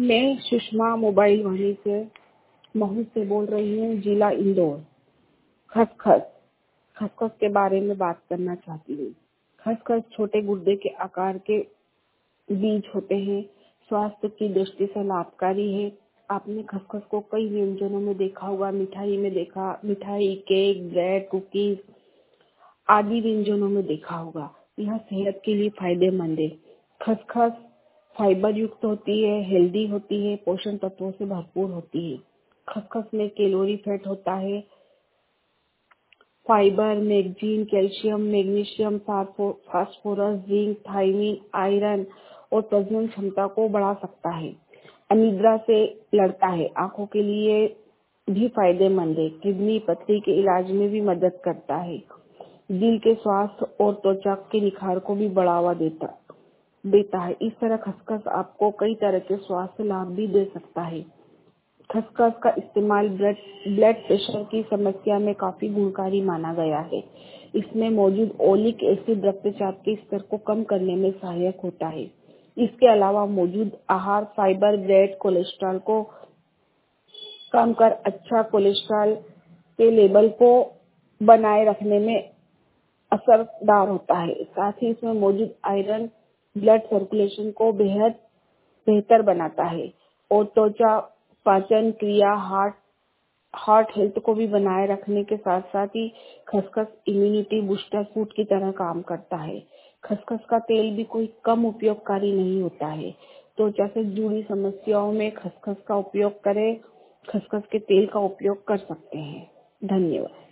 मैं सुषमा मोबाइल वाली से महू से बोल रही हूँ, जिला इंदौर। खसखस खसखस के बारे में बात करना चाहती हूँ। खसखस छोटे गुर्दे के आकार के बीज होते हैं। स्वास्थ्य की दृष्टि से लाभकारी है। आपने खसखस को कई व्यंजनों में देखा होगा, मिठाई में देखा, मिठाई, केक, ब्रेड, कुकीज आदि व्यंजनों में देखा होगा। यह सेहत के लिए फायदेमंद है। खसखस फाइबर युक्त होती है, हेल्दी होती है, पोषण तत्वों से भरपूर होती है। खसखस में कैलोरी फैट होता है। Fibre, magnesium, calcium, magnesium, phosphorus, zinc, thiamine, iron और प्रजनन क्षमता को बढ़ा सकता है। अनिद्रा से लड़ता है। आंखों के लिए भी फायदेमंद है। किडनी पथरी के इलाज में भी मदद करता है। दिल के स्वास्थ्य और त्वचा के निखार को भी बढ़ावा देता है। इस तरह खसखस आपको कई तरह के स्वास्थ्य लाभ भी दे सकता है। खसखस का इस्तेमाल ब्लड प्रेशर की समस्या में काफी गुणकारी माना गया है। इसमें मौजूद ओलिक एसिड रक्तचाप के स्तर को कम करने में सहायक होता है। इसके अलावा मौजूद आहार फाइबर, ब्रेड कोलेस्ट्रॉल को कम कर अच्छा कोलेस्ट्रॉल के लेवल को बनाए रखने में असरदार होता है। साथ ही इसमें मौजूद आयरन ब्लड सर्कुलेशन को बेहद बेहतर बनाता है और त्वचा, पाचन क्रिया, हार्ट हेल्थ को भी बनाए रखने के साथ साथ ही खसखस इम्यूनिटी बूस्टर फूड की तरह काम करता है। खसखस का तेल भी कोई कम उपयोगकारी नहीं होता है। त्वचा से जुड़ी समस्याओं में खसखस का उपयोग करें। खसखस के तेल का उपयोग कर सकते हैं। धन्यवाद।